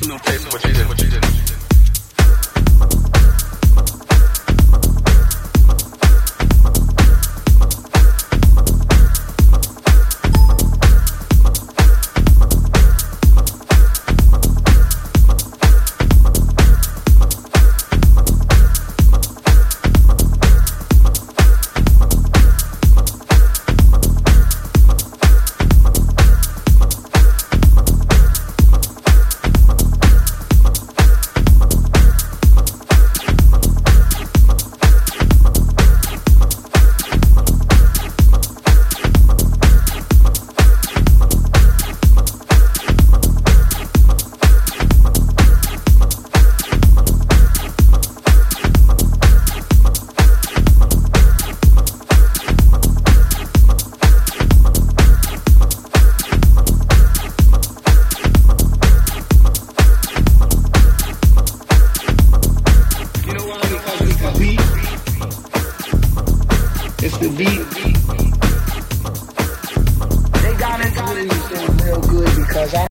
little taste of what you did. It's the beat. They got into it real good because I